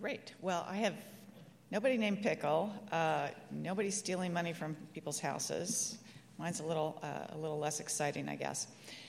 Great. Well, I have nobody named Pickle. Nobody's stealing money from people's houses. Mine's a little less exciting, I guess.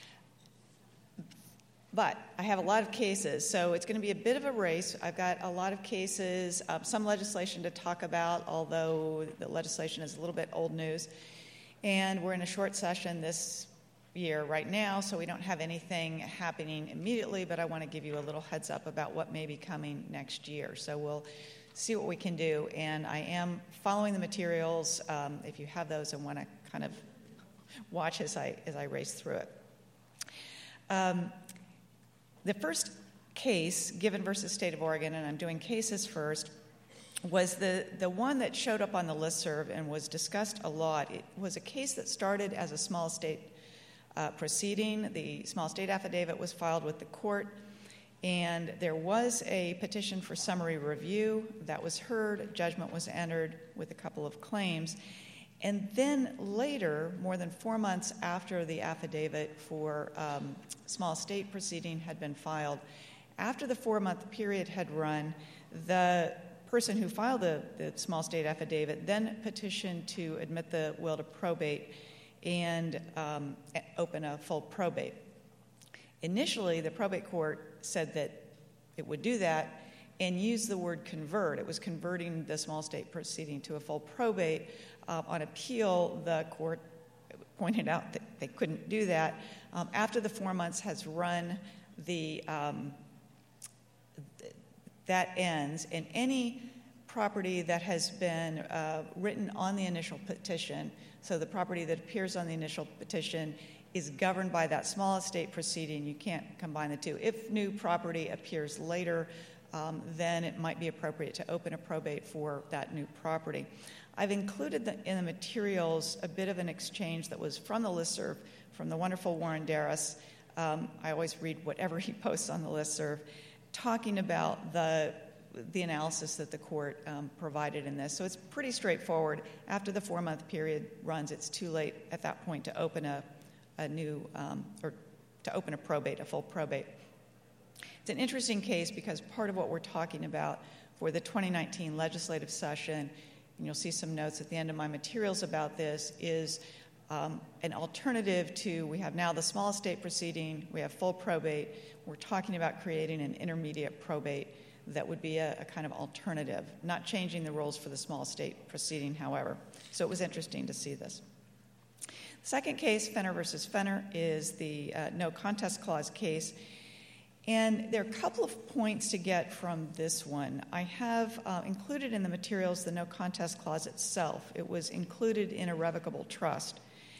But I have a lot of cases, so it's going to be a bit of a race. I've got a lot of cases, some legislation to talk about, although the legislation is a little bit old news. And we're in a short session this year right now, so we don't have anything happening immediately, but I want to give you a little heads up about what may be coming next year. So we'll see what we can do. And I am following the materials, if you have those and want to kind of watch as I race through it. The first case, Given versus State of Oregon, and I'm doing cases first, was the one that showed up on the listserv and was discussed a lot. It was a case that started as a small state proceeding. The small state affidavit was filed with the court, and there was a petition for summary review that was heard. Judgment was entered with a couple of claims. And then later, more than 4 months after the affidavit for small state proceeding had been filed, after the 4-month period had run, the person who filed the small state affidavit then petitioned to admit the will to probate and open a full probate. Initially, the probate court said that it would do that and used the word convert. It was converting the small state proceeding to a full probate. On appeal, the court pointed out that they couldn't do that. After the 4 months has run, that ends, and any property that has been written on the initial petition, so the property that appears on the initial petition is governed by that small estate proceeding. You can't combine the two. If new property appears later, then it might be appropriate to open a probate for that new property. I've included in the materials a bit of an exchange that was from the listserv, from the wonderful Warren Darris. I always read whatever he posts on the listserv, talking about the analysis that the court provided in this. So it's pretty straightforward. After the 4-month period runs, it's too late at that point to open a probate, a full probate. It's an interesting case because part of what we're talking about for the 2019 legislative session, and you'll see some notes at the end of my materials about this, is an alternative to, we have now the small estate proceeding, we have full probate. We're talking about creating an intermediate probate that would be a kind of alternative, not changing the rules for the small estate proceeding, however. So it was interesting to see this. The second case, Fenner versus Fenner, is the no contest clause case. And there are a couple of points to get from this one. I have included in the materials the no contest clause itself. It was included in irrevocable trust.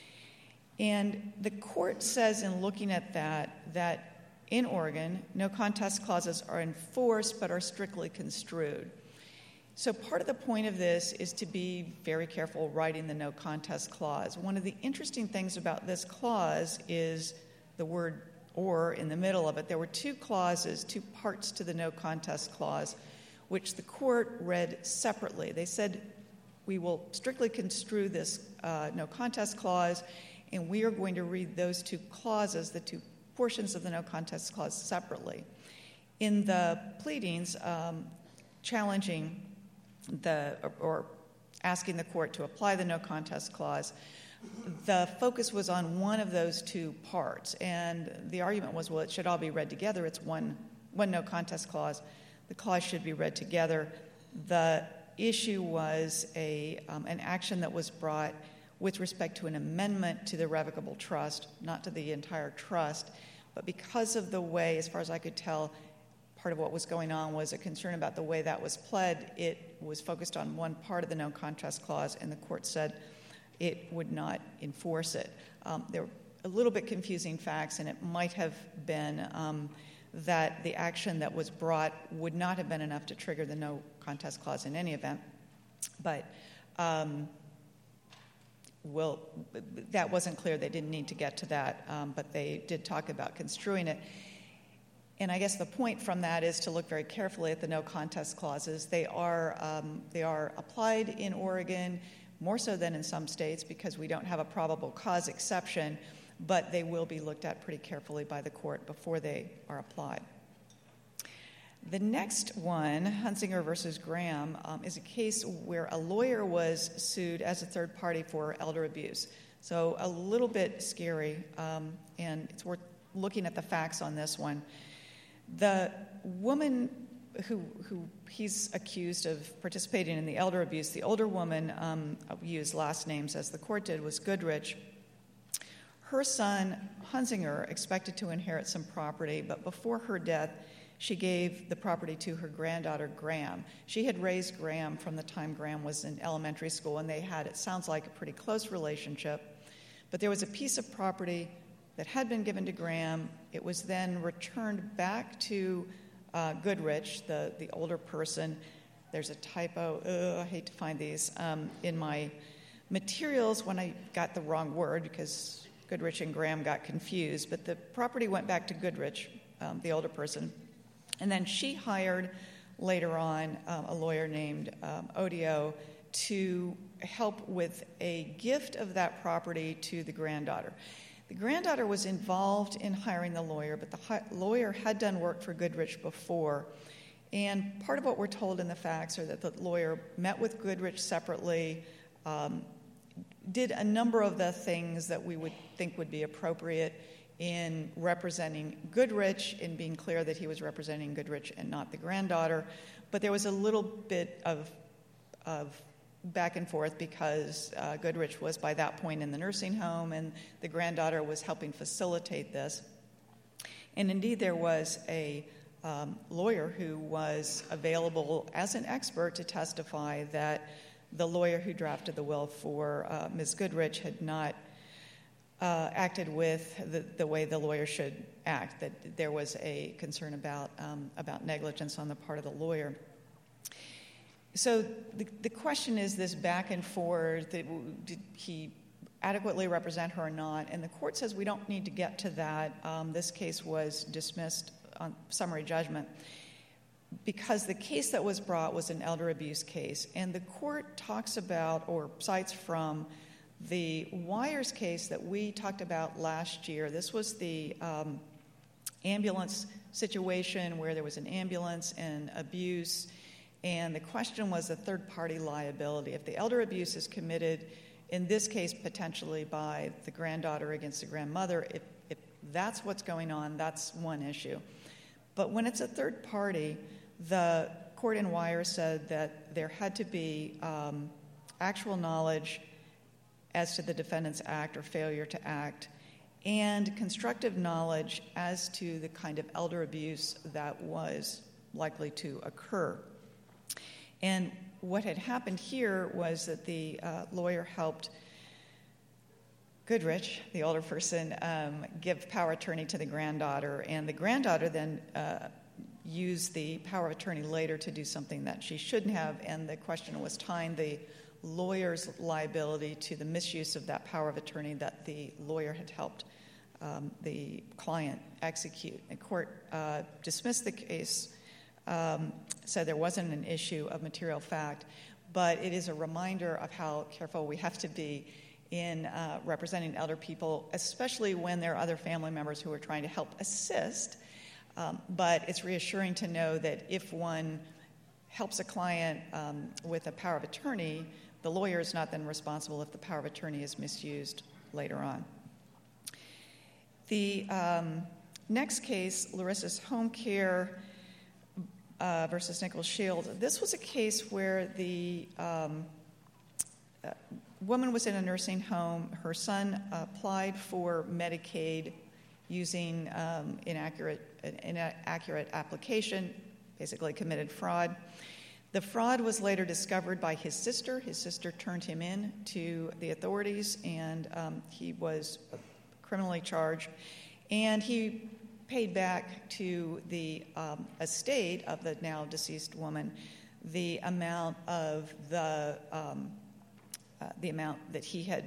And the court says in looking at that in Oregon, no contest clauses are enforced but are strictly construed. So part of the point of this is to be very careful writing the no contest clause. One of the interesting things about this clause is the word or in the middle of it. There were two clauses, two parts to the no contest clause, which the court read separately. They said, we will strictly construe this no contest clause, and we are going to read those two clauses, the two portions of the no contest clause, separately. In the pleadings challenging or asking the court to apply the no contest clause, the focus was on one of those two parts, and the argument was, well, it should all be read together. It's one no contest clause. The clause should be read together. The issue was an action that was brought with respect to an amendment to the irrevocable trust, not to the entire trust, but because of the way, as far as I could tell, part of what was going on was a concern about the way that was pled. It was focused on one part of the no contest clause, and the court said it would not enforce it. There were a little bit confusing facts, and it might have been that the action that was brought would not have been enough to trigger the no contest clause in any event. But that wasn't clear. They didn't need to get to that, but they did talk about construing it. And I guess the point from that is to look very carefully at the no contest clauses. They are applied in Oregon more so than in some states because we don't have a probable cause exception, but they will be looked at pretty carefully by the court before they are applied. The next one, Hunsinger versus Graham, is a case where a lawyer was sued as a third party for elder abuse. So a little bit scary, and it's worth looking at the facts on this one. The woman who he's accused of participating in the elder abuse, the older woman, used last names as the court did, was Goodrich. Her son, Hunsinger, expected to inherit some property, but before her death, she gave the property to her granddaughter, Graham. She had raised Graham from the time Graham was in elementary school, and they had, it sounds like, a pretty close relationship. But there was a piece of property that had been given to Graham. It was then returned back to Goodrich, the older person. There's a typo, I hate to find these, in my materials when I got the wrong word because Goodrich and Graham got confused. But the property went back to Goodrich, the older person. And then she hired later on a lawyer named Odio to help with a gift of that property to the granddaughter. The granddaughter was involved in hiring the lawyer, but the lawyer had done work for Goodrich before. And part of what we're told in the facts are that the lawyer met with Goodrich separately, did a number of the things that we would think would be appropriate in representing Goodrich, in being clear that he was representing Goodrich and not the granddaughter. But there was a little bit of back and forth because Goodrich was by that point in the nursing home and the granddaughter was helping facilitate this. And indeed there was a lawyer who was available as an expert to testify that the lawyer who drafted the will for Ms. Goodrich had not acted with the way the lawyer should act, that there was a concern about negligence on the part of the lawyer. So the question is this back and forth, did he adequately represent her or not? And the court says we don't need to get to that. This case was dismissed on summary judgment because the case that was brought was an elder abuse case. And the court talks about or cites from the Wires case that we talked about last year. This was the ambulance situation where there was an ambulance and abuse, and the question was a third-party liability. If the elder abuse is committed, in this case potentially by the granddaughter against the grandmother, if that's what's going on, that's one issue. But when it's a third party, the court in Wires said that there had to be actual knowledge as to the defendant's act or failure to act, and constructive knowledge as to the kind of elder abuse that was likely to occur. And what had happened here was that the lawyer helped Goodrich, the older person, give power of attorney to the granddaughter, and the granddaughter then used the power of attorney later to do something that she shouldn't have, and the question was tying the lawyer's liability to the misuse of that power of attorney that the lawyer had helped the client execute. The court dismissed the case, said there wasn't an issue of material fact, but it is a reminder of how careful we have to be in representing elder people, especially when there are other family members who are trying to help assist. But it's reassuring to know that if one helps a client with a power of attorney, the lawyer is not then responsible if the power of attorney is misused later on. The next case, Larissa's Home Care versus Nichols Shield. This was a case where the woman was in a nursing home. Her son applied for Medicaid using inaccurate application, basically committed fraud. The fraud was later discovered by his sister. His sister turned him in to the authorities, and he was criminally charged. And he paid back to the estate of the now deceased woman the amount of the amount that he had,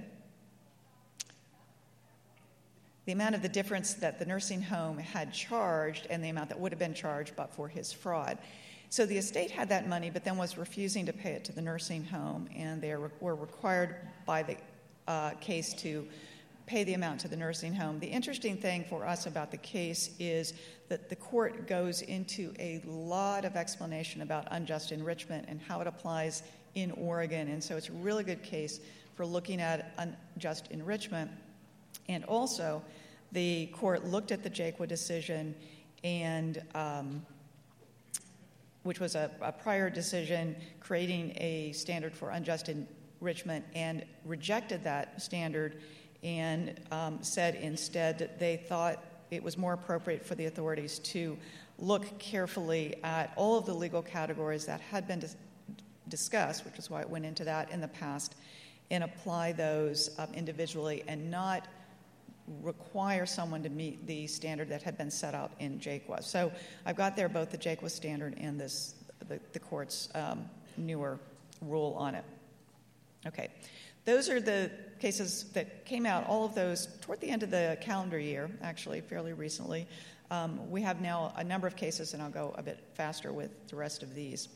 the amount of the difference that the nursing home had charged and the amount that would have been charged but for his fraud. So the estate had that money, but then was refusing to pay it to the nursing home, and they were required by the case to pay the amount to the nursing home. The interesting thing for us about the case is that the court goes into a lot of explanation about unjust enrichment and how it applies in Oregon. And so it's a really good case for looking at unjust enrichment. And also, the court looked at the Jaquah decision, and which was a prior decision creating a standard for unjust enrichment, and rejected that standard and said instead that they thought it was more appropriate for the authorities to look carefully at all of the legal categories that had been discussed, which is why it went into that in the past, and apply those individually and not require someone to meet the standard that had been set out in Jaquah. So I've got there both the Jaquah standard and the court's newer rule on it. Okay. Those are the cases that came out, all of those, toward the end of the calendar year, actually, fairly recently. We have now a number of cases, and I'll go a bit faster with the rest of these.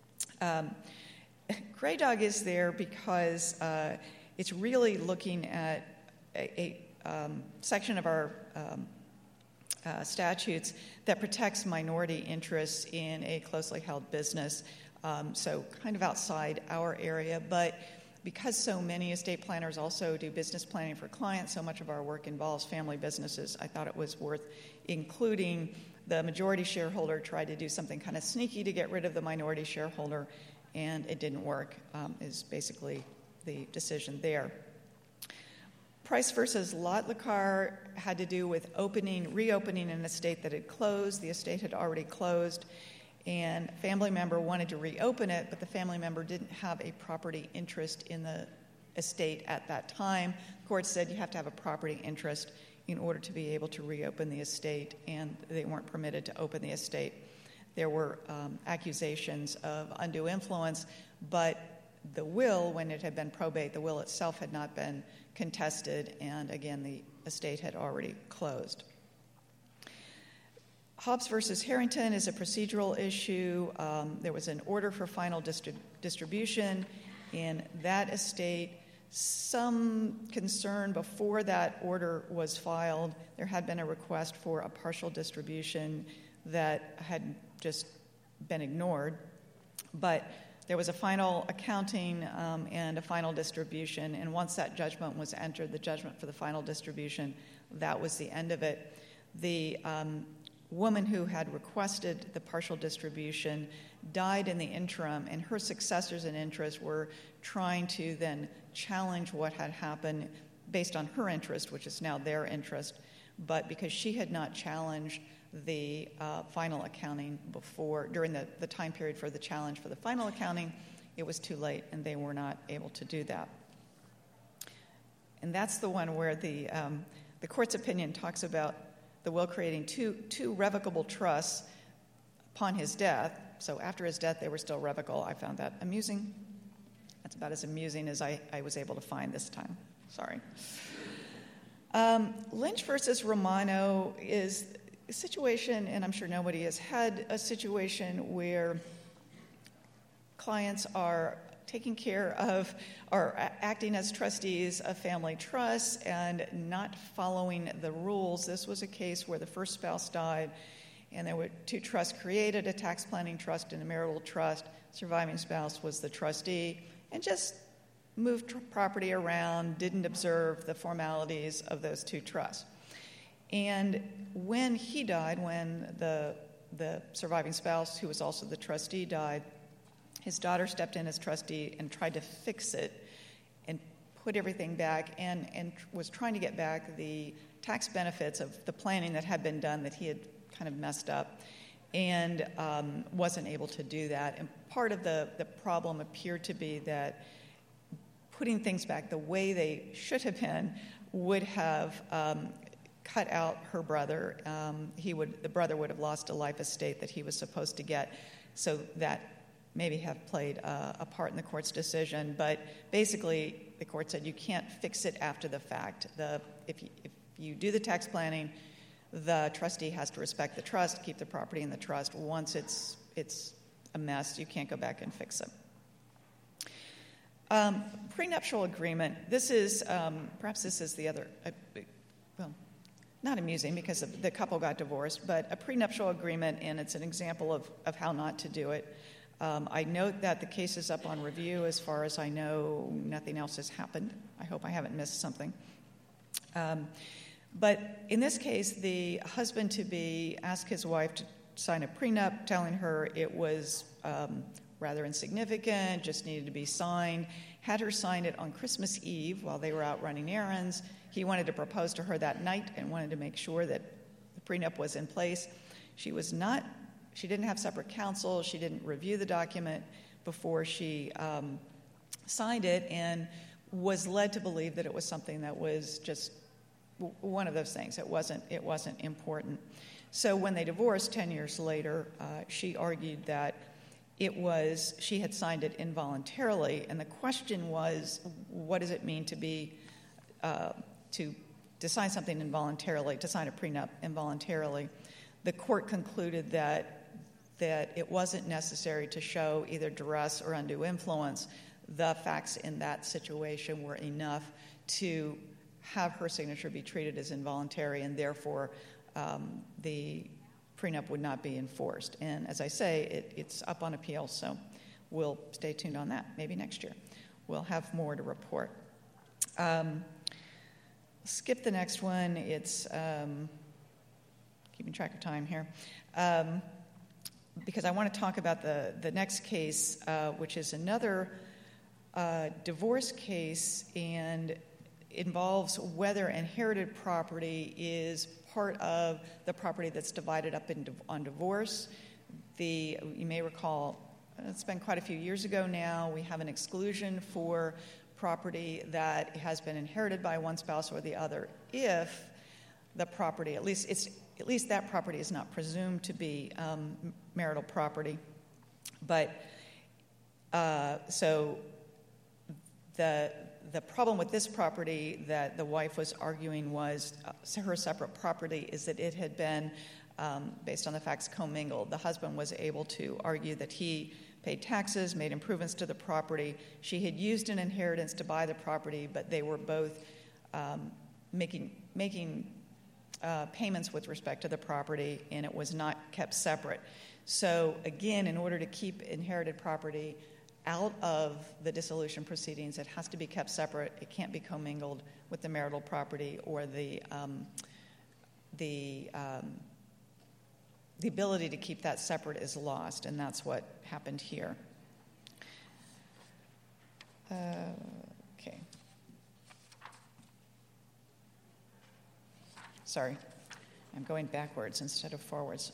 Gray Dog is there because it's really looking at a section of our statutes that protects minority interests in a closely held business, so kind of outside our area, but because so many estate planners also do business planning for clients, so much of our work involves family businesses, I thought it was worth including. The majority shareholder tried to do something kind of sneaky to get rid of the minority shareholder, and it didn't work, is basically the decision there. Price versus Lotlikar had to do with reopening an estate that had closed. The estate had already closed, and a family member wanted to reopen it, but the family member didn't have a property interest in the estate at that time. The court said you have to have a property interest in order to be able to reopen the estate, and they weren't permitted to open the estate. There were accusations of undue influence, but the will, when it had been probate, the will itself had not been contested, and again, the estate had already closed. Hobbs versus Harrington is a procedural issue. There was an order for final distribution in that estate. Some concern before that order was filed. There had been a request for a partial distribution that had just been ignored, but there was a final accounting and a final distribution, and once that judgment was entered, the judgment for the final distribution, that was the end of it. The woman who had requested the partial distribution died in the interim, and her successors in interest were trying to then challenge what had happened based on her interest, which is now their interest, but because she had not challenged the final accounting during the time period for the challenge for the final accounting, it was too late, and they were not able to do that. And that's the one where the court's opinion talks about the will creating two revocable trusts upon his death. So after his death, they were still revocable. I found that amusing. That's about as amusing as I was able to find this time. Sorry. Lynch versus Romano is a situation, and I'm sure nobody has had a situation where clients are taking care of or acting as trustees of family trusts and not following the rules. This was a case where the first spouse died, and there were two trusts created, a tax planning trust and a marital trust. Surviving spouse was the trustee and just moved property around, didn't observe the formalities of those two trusts. And when he died, when the surviving spouse, who was also the trustee, died, his daughter stepped in as trustee and tried to fix it and put everything back and was trying to get back the tax benefits of the planning that had been done that he had kind of messed up, and wasn't able to do that. And part of the problem appeared to be that putting things back the way they should have been would have cut out her brother. The brother would have lost a life estate that he was supposed to get, so that maybe have played a part in the court's decision. But basically, the court said you can't fix it after the fact. If you do the tax planning, the trustee has to respect the trust, keep the property in the trust. Once it's a mess, you can't go back and fix it. Prenuptial agreement. This is, perhaps this is the other, well, not amusing because the couple got divorced, but a prenuptial agreement, and it's an example of how not to do it. I note that the case is up on review. As far as I know, nothing else has happened. I hope I haven't missed something. But in this case, the husband-to-be asked his wife to sign a prenup, telling her it was rather insignificant, just needed to be signed, had her sign it on Christmas Eve while they were out running errands. He wanted to propose to her that night and wanted to make sure that the prenup was in place. She didn't have separate counsel. She didn't review the document before she signed it, and was led to believe that it was something that was just one of those things. It wasn't important. So when they divorced 10 years later, she argued that she had signed it involuntarily, and the question was, what does it mean to sign something involuntarily, to sign a prenup involuntarily? The court concluded that it wasn't necessary to show either duress or undue influence. The facts in that situation were enough to have her signature be treated as involuntary, and therefore the prenup would not be enforced. And as I say, it's up on appeal, so we'll stay tuned on that. Maybe next year we'll have more to report. Skip the next one. It's keeping track of time here. Because I want to talk about the next case, which is another divorce case, and involves whether inherited property is part of the property that's divided up on divorce. You may recall, it's been quite a few years ago now, we have an exclusion for property that has been inherited by one spouse or the other if the property, at least that property is not presumed to be marital property. But so the problem with this property that the wife was arguing was her separate property is that it had been, based on the facts, commingled. The husband was able to argue that he paid taxes, made improvements to the property. She had used an inheritance to buy the property, but they were both making payments with respect to the property, and it was not kept separate. So again, in order to keep inherited property out of the dissolution proceedings, it has to be kept separate. It can't be commingled with the marital property, or the ability to keep that separate is lost, and that's what happened here. Okay. Sorry, I'm going backwards instead of forwards.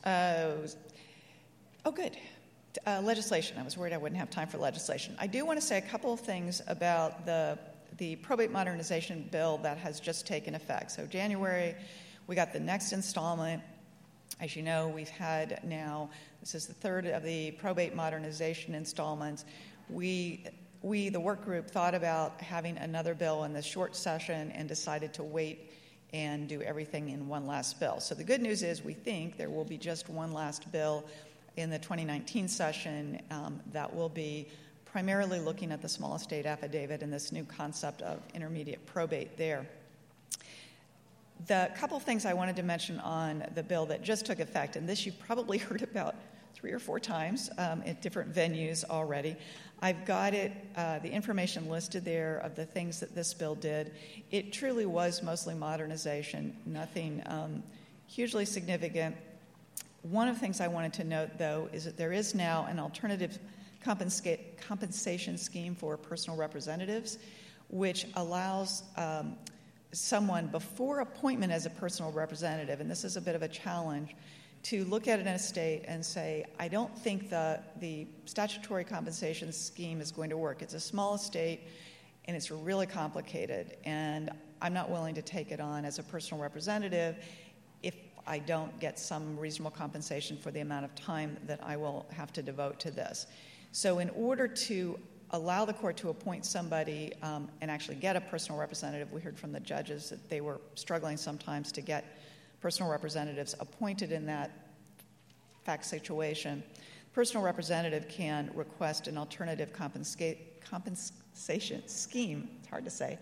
Good. Legislation. I was worried I wouldn't have time for legislation. I do want to say a couple of things about the probate modernization bill that has just taken effect. So January, we got the next installment. As you know, we've had now, this is the third of the probate modernization installments. We, the work group, thought about having another bill in this short session and decided to wait and do everything in one last bill. So the good news is we think there will be just one last bill in the 2019 session that will be primarily looking at the small estate affidavit and this new concept of intermediate probate there. The couple things I wanted to mention on the bill that just took effect, and this you've probably heard about 3 or 4 times at different venues already. I've got it, the information listed there of the things that this bill did. It truly was mostly modernization, nothing hugely significant. One of the things I wanted to note, though, is that there is now an alternative compensation scheme for personal representatives, which allows someone before appointment as a personal representative, and this is a bit of a challenge, to look at an estate and say, I don't think the statutory compensation scheme is going to work. It's a small estate, and it's really complicated, and I'm not willing to take it on as a personal representative if I don't get some reasonable compensation for the amount of time that I will have to devote to this. So in order to allow the court to appoint somebody and actually get a personal representative, we heard from the judges that they were struggling sometimes to get personal representatives appointed in that fact situation. personal representative can request an alternative compensation scheme, it's hard to say,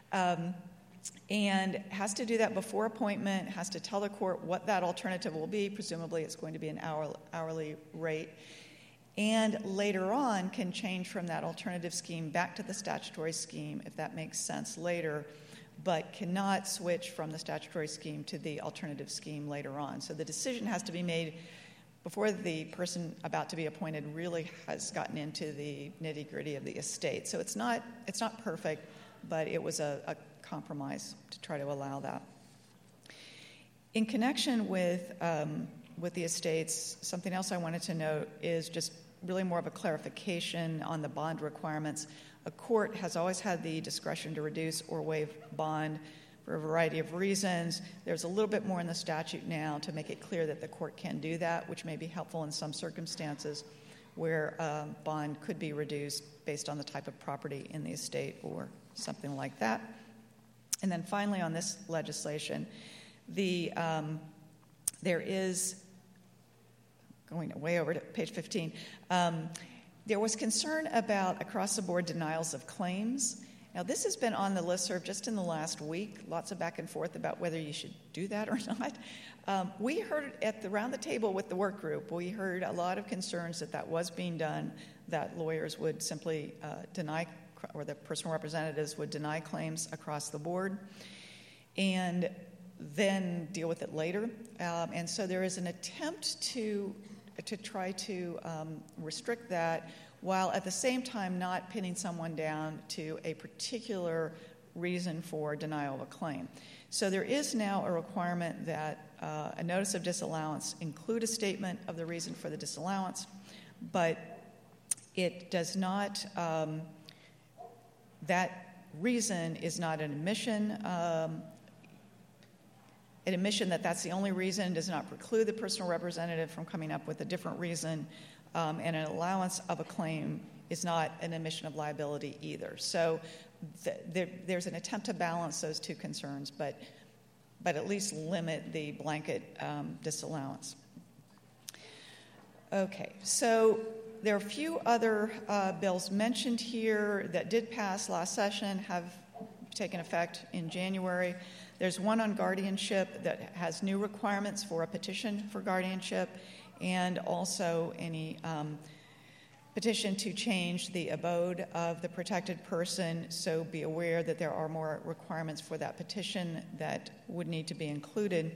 and has to do that before appointment, has to tell the court what that alternative will be. Presumably it's going to be an hourly rate. And later on can change from that alternative scheme back to the statutory scheme, if that makes sense later, but cannot switch from the statutory scheme to the alternative scheme later on. So the decision has to be made before the person about to be appointed really has gotten into the nitty-gritty of the estate. So it's not perfect, but it was a compromise to try to allow that. In connection with the estates, something else I wanted to note is just really more of a clarification on the bond requirements. A court has always had the discretion to reduce or waive bond for a variety of reasons. There's a little bit more in the statute now to make it clear that the court can do that, which may be helpful in some circumstances where bond could be reduced based on the type of property in the estate or something like that. And then finally on this legislation, there is, going way over to page 15, there was concern about across-the-board denials of claims. Now, this has been on the listserv just in the last week, lots of back and forth about whether you should do that or not. We heard around the table with the work group, we heard a lot of concerns that was being done, that lawyers would simply deny, or the personal representatives would deny claims across the board and then deal with it later. And so there is an attempt to try to restrict that while at the same time not pinning someone down to a particular reason for denial of a claim. So there is now a requirement that a notice of disallowance include a statement of the reason for the disallowance, but it does not, that reason is not an admission. An admission that that's the only reason does not preclude the personal representative from coming up with a different reason, and an allowance of a claim is not an admission of liability either. So there's an attempt to balance those two concerns, but at least limit the blanket disallowance. Okay, so there are a few other bills mentioned here that did pass last session, have taken effect in January. There's one on guardianship that has new requirements for a petition for guardianship, and also any petition to change the abode of the protected person, so be aware that there are more requirements for that petition that would need to be included.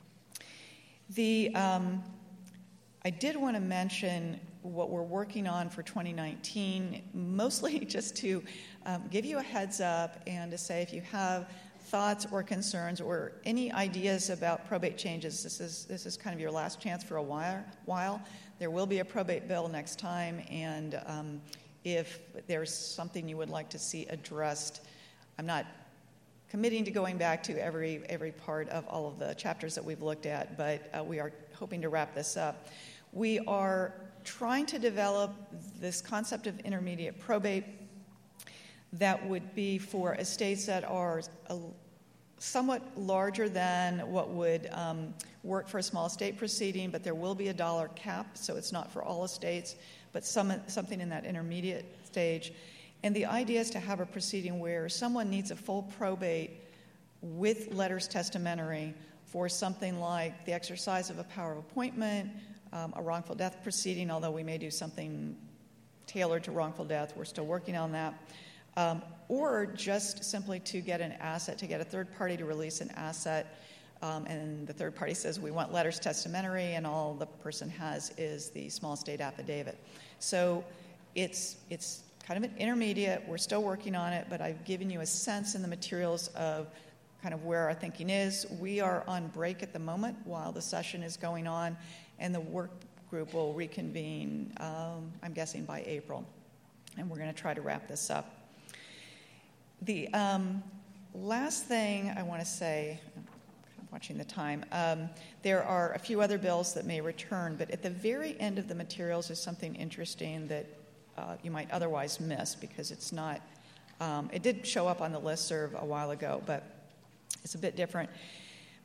I did want to mention what we're working on for 2019, mostly just to give you a heads up and to say if you have thoughts or concerns or any ideas about probate changes, this is kind of your last chance for a while. There will be a probate bill next time, and if there's something you would like to see addressed, I'm not committing to going back to every part of all of the chapters that we've looked at, but we are hoping to wrap this up. We are trying to develop this concept of intermediate probate that would be for estates that are somewhat larger than what would work for a small estate proceeding, but there will be a dollar cap, so it's not for all estates, but something in that intermediate stage. And the idea is to have a proceeding where someone needs a full probate with letters testamentary for something like the exercise of a power of appointment, a wrongful death proceeding, although we may do something tailored to wrongful death. We're still working on that. Or just simply to get an asset, to get a third party to release an asset, and the third party says we want letters testamentary, and all the person has is the small estate affidavit. So it's kind of an intermediate. We're still working on it, but I've given you a sense in the materials of kind of where our thinking is. We are on break at the moment while the session is going on, and the work group will reconvene, I'm guessing, by April. And we're going to try to wrap this up. The last thing I want to say, I'm watching the time, there are a few other bills that may return, but at the very end of the materials is something interesting that you might otherwise miss because it's not, it did show up on the listserv a while ago, but it's a bit different.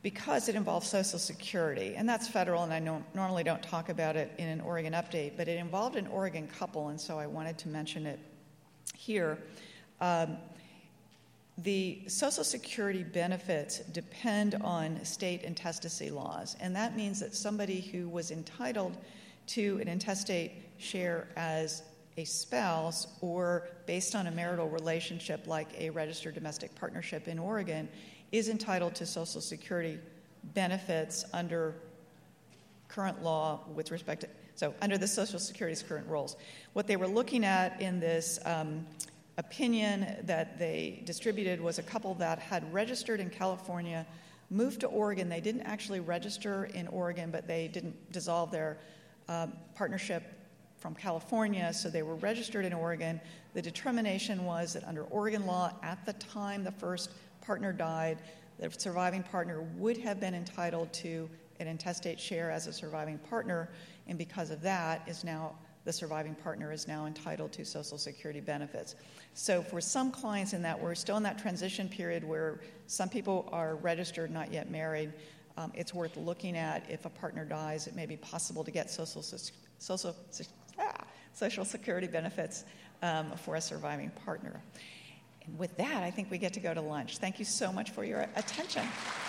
because it involves Social Security, and that's federal, and I normally don't talk about it in an Oregon update, but it involved an Oregon couple, and so I wanted to mention it here. The Social Security benefits depend on state intestacy laws, and that means that somebody who was entitled to an intestate share as a spouse or based on a marital relationship like a registered domestic partnership in Oregon is entitled to Social Security benefits under current law with respect to, so under the Social Security's current rules. What they were looking at in this opinion that they distributed was a couple that had registered in California, moved to Oregon. They didn't actually register in Oregon, but they didn't dissolve their partnership from California, so they were registered in Oregon. The determination was that under Oregon law, at the time the first partner died, the surviving partner would have been entitled to an intestate share as a surviving partner, and because of that, the surviving partner is now entitled to Social Security benefits. So for some clients in that, we're still in that transition period where some people are registered, not yet married. It's worth looking at. If a partner dies, it may be possible to get Social Security benefits for a surviving partner. And with that, I think we get to go to lunch. Thank you so much for your attention.